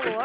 Alô?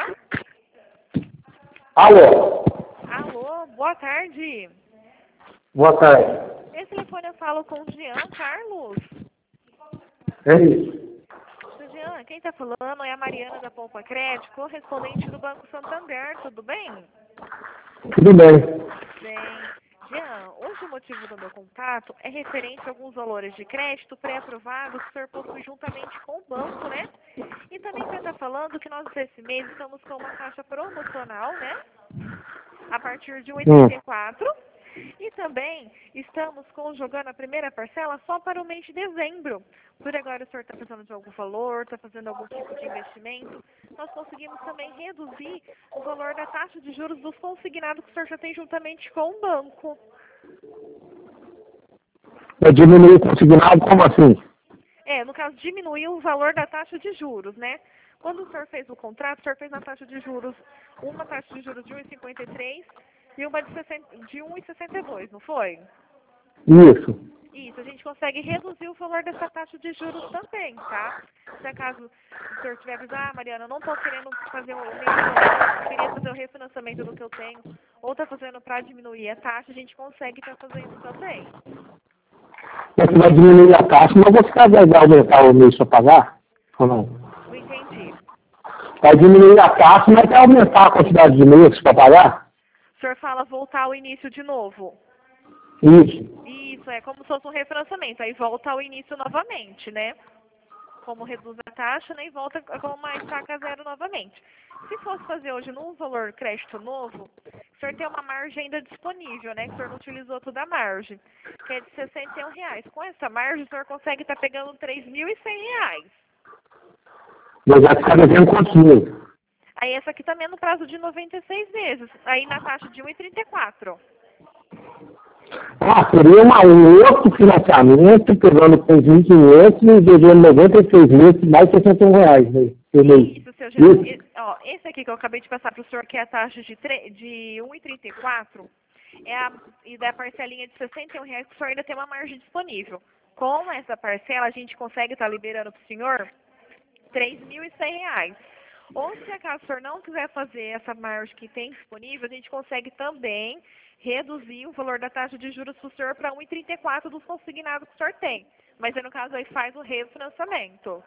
Alô? Alô, boa tarde. Boa tarde. Esse telefone eu falo com o Jean Carlos. É isso. Seu Jean, quem está falando é a Mariana da Poupa Crédito, correspondente do Banco Santander, tudo bem? Tudo bem. Bem. Jean, hoje o motivo do meu contato é referente a alguns valores de crédito pré-aprovados que o senhor possui juntamente com o banco, né? E também você está falando que nós esse mês estamos com uma taxa promocional, né? A partir de 1,84. E também estamos jogando a primeira parcela só para o mês de dezembro. Por agora o senhor está precisando de algum valor, está fazendo algum tipo de investimento. Nós conseguimos também reduzir o valor da taxa de juros dos consignados que o senhor já tem juntamente com o banco. Vai diminuir o consignado, como assim? No caso, diminuiu o valor da taxa de juros, né? Quando o senhor fez o contrato, o senhor fez na taxa de juros, uma taxa de juros de 1,53 e uma de 1,62, não foi? Isso. Isso, a gente consegue reduzir o valor dessa taxa de juros também, tá? Se acaso o senhor tiver dizendo, Mariana, eu não estou querendo fazer o mesmo, eu queria fazer o refinanciamento do que eu tenho, ou está fazendo para diminuir a taxa, a gente consegue estar fazendo isso também. Mas você vai diminuir a taxa, mas você vai aumentar o mês para pagar? Ou não? Não entendi. Vai diminuir a taxa, mas vai aumentar a quantidade de meses para pagar? O senhor fala voltar ao início de novo. Isso. Isso, é como se fosse um refinanciamento, aí volta ao início novamente, né? Como reduz a taxa, né? E volta com uma estaca zero novamente. Se fosse fazer hoje num valor crédito novo, o senhor tem uma margem ainda disponível, né? Que o senhor não utilizou toda a margem, que é de R$61. Com essa margem, o senhor consegue estar pegando R$3.100. Mas vai ficar devendo quantos meses? Aí essa aqui também é no prazo de 96 meses, aí na taxa de 1,34. Ah, seria um outro financiamento, pegando 3.500 e devendo 96 meses, mais R$61, né? Isso, seu Jean. Esse aqui que eu acabei de passar para o senhor, que é a taxa de 1,34, e da parcelinha de R$61, que o senhor ainda tem uma margem disponível. Com essa parcela, a gente consegue estar liberando para o senhor R$3.100. Ou se acaso o senhor não quiser fazer essa margem que tem disponível, a gente consegue também reduzir o valor da taxa de juros para o senhor para 1,34 dos consignados que o senhor tem. Mas aí, no caso, aí faz o refinanciamento.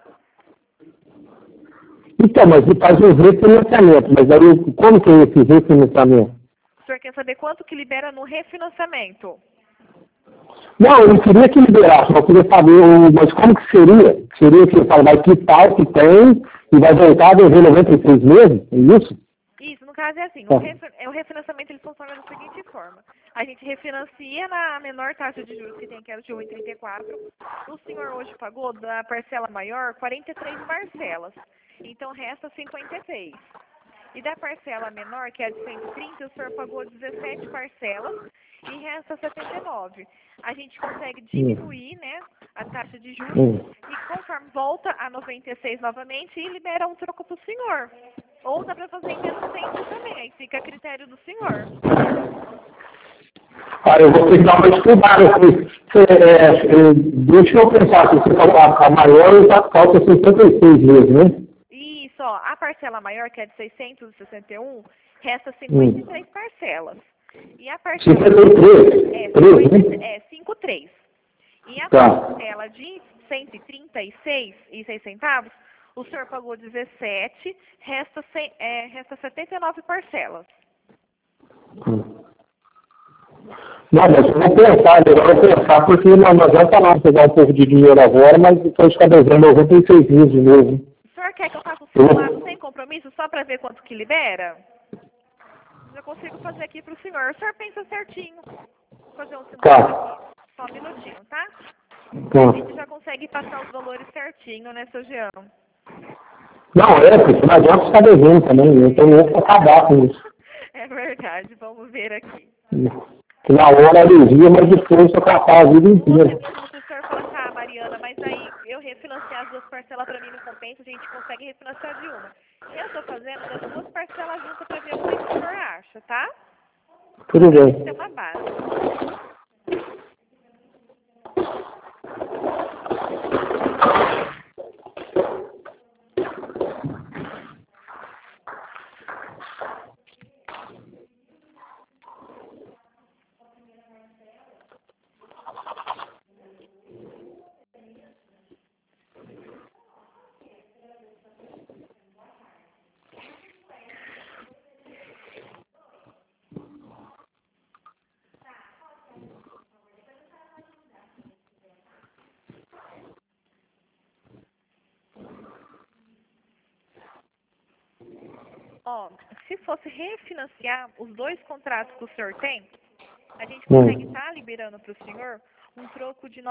Então, mas ele faz um refinanciamento, mas aí como que é esse refinanciamento? O senhor quer saber quanto que libera no refinanciamento? Não, eu não queria que liberasse, eu queria saber, mas como que seria? Seria que fala, vai quitar o que tem e vai voltar a dever 96 meses? É isso? Isso, no caso é assim, o refinanciamento ele funciona da seguinte forma. A gente refinancia na menor taxa de juros que tem, que era de 1,34. O senhor hoje pagou da parcela maior 43 parcelas. Então resta 56. E da parcela menor, que é de 130, o senhor pagou 17 parcelas e resta 79. A gente consegue diminuir, né, a taxa de juros e conforme volta a 96 novamente e libera um troco para o senhor. Ou dá para fazer em menos tempo também, aí fica a critério do senhor. Eu vou ter que dar uma estudada aqui. Deixa eu pensar, se você a maior falta 56 meses, né? Isso, a parcela maior, que é de 661, resta 53 parcelas. E a parcela 53. E a parcela de 136,06 centavos, o senhor pagou 17, resta 79 parcelas. Não, mas eu vou pensar, porque não adianta lá pegar um pouco de dinheiro agora, mas depois ficar devendo 96 meses de novo. O senhor quer que eu faça um simulado sem compromisso, só para ver quanto que libera? Eu consigo fazer aqui para o senhor. O senhor pensa certinho. Vou fazer um simulado aqui. Só um minutinho, tá? A gente já consegue passar os valores certinho, né, seu Jean? Não, porque não adianta ficar devendo também. Eu tenho que acabar com isso. É verdade, vamos ver aqui. Na hora alivia, mas depois eu capar a vida inteira. Se o senhor falar assim, Mariana, mas aí eu refinanciar as duas parcelas para mim não compensa, a gente consegue refinanciar de uma. Eu tô fazendo das duas parcelas juntas para ver o que o senhor acha, tá? Tudo bem. Tem uma base. Ó, se fosse refinanciar os dois contratos que o senhor tem, a gente consegue estar liberando para o senhor um troco de R$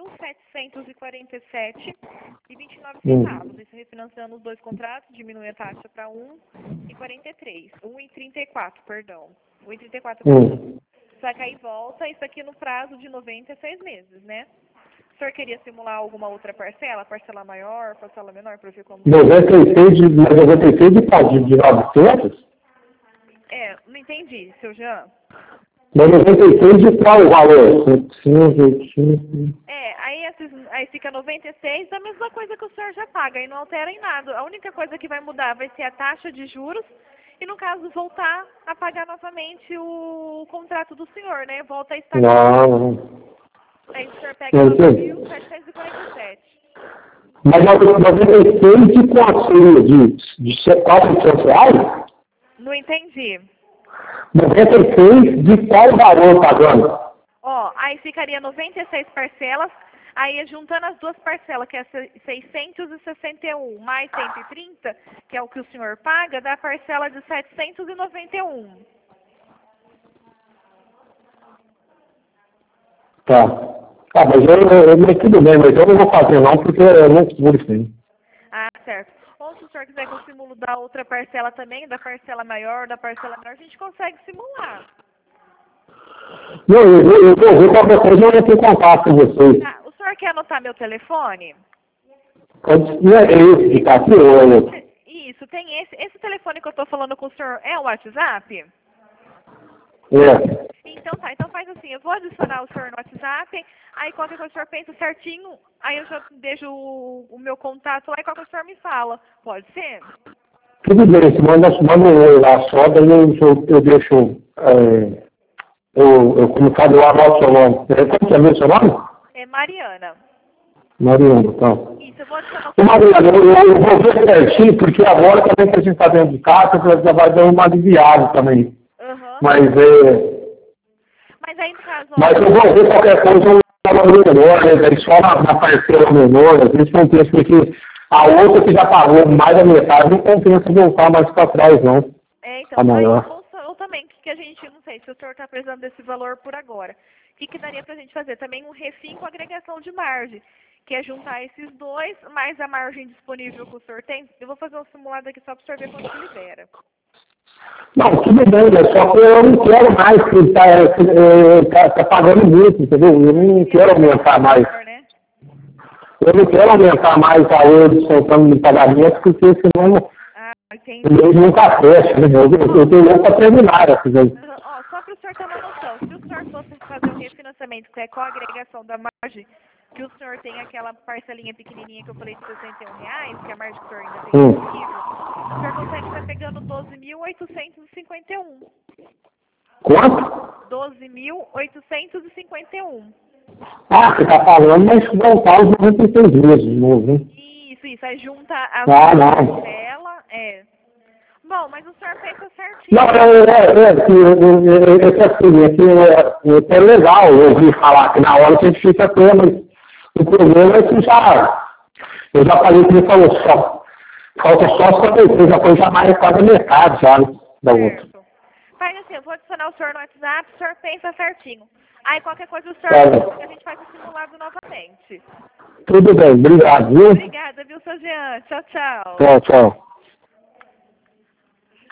9.747,29. Isso refinanciando os dois contratos, diminui a taxa para 1,43. 1,34, perdão. 1,34. Só que aí volta isso aqui no prazo de 96 meses, né? O senhor queria simular alguma outra parcela? Parcela maior, parcela menor, para ver como... 96 de 900? É, não entendi, seu Jean. 96 de qual valor? Aí fica 96, a mesma coisa que o senhor já paga, e não altera em nada. A única coisa que vai mudar vai ser a taxa de juros, e no caso voltar a pagar novamente o contrato do senhor, né? Volta a estar... Não. Aí o senhor pega 9.747. Mas 96 de quanto seria? De R$ 400? Não entendi. 96 de qual valor pagando? Ó, aí ficaria 96 parcelas, aí juntando as duas parcelas, que é 661 mais 130, que é o que o senhor paga, dá a parcela de 791. Tá. Tá, mas mas tudo bem, mas eu não vou fazer não, porque eu não seguro isso aí. Ah, certo. Ou se o senhor quiser que eu simulo da outra parcela também, da parcela maior, da parcela menor, a gente consegue simular. Não, eu vou ver qualquer coisa, eu entro em contato com vocês. Tá, o senhor quer anotar meu telefone? Pode ser esse que tá aqui, ou... Isso, tem esse telefone que eu tô falando com o senhor, é o WhatsApp? É. Então tá, então faz assim, eu vou adicionar o senhor no WhatsApp, aí qualquer coisa o senhor pensa certinho, aí eu já deixo o meu contato lá e qualquer coisa o senhor me fala. Pode ser? Tudo bem, você manda a soda e eu deixo... como sabe, eu anoto seu nome. Como que é meu seu nome? É Mariana. Mariana, então. Isso, eu vou adicionar Ô, Mariana, eu vou ver certinho, porque agora também que a gente está dentro de casa, já vai dar uma aliviada também. Mas Mas aí no caso... Mas eu vou ver qualquer coisa, um valor menor, né? Daí só na parceira menor, às vezes compensa, porque a outra que já pagou mais da metade não compensa voltar mais para trás, não. Então, a maior. eu também, que a gente, não sei se o senhor está precisando desse valor por agora. O que daria para a gente fazer? Também um refim com agregação de margem, que é juntar esses dois, mais a margem disponível que o senhor tem. Eu vou fazer um simulado aqui só para o senhor ver quanto que libera. Não, tudo bem, mas só que eu não quero mais, porque ele tá pagando muito, entendeu? Eu não quero aumentar mais. Eu não quero aumentar mais a eles soltando de pagamento, porque senão o mês nunca fecha, né? Eu tenho louco para terminar essas aí. Só para o senhor ter uma noção, se o senhor fosse fazer um refinanciamento, que é com a agregação da margem, que o senhor tem aquela parcelinha pequenininha que eu falei de R$61, que é a margem que o senhor ainda tem disponível, o senhor consegue estar pegando 12.851. Quanto? 12.851. Ah, você está falando, mas voltar os 96 meses de novo, hein? Isso, aí junta a parcela, Bom, mas o senhor pensa certinho. Não, é legal ouvir falar que na hora que a gente fica até, mas o problema é que eu já falei que ele falou só. Falta só quando eu já foi mais quase a metade, sabe, da outra. Faz assim, eu vou adicionar o senhor no WhatsApp, o senhor pensa certinho. Aí qualquer coisa o senhor a gente faz o simulado novamente. Tudo bem, obrigado, viu? Obrigada, viu, seu Jean? Tchau, tchau. Tchau, tchau.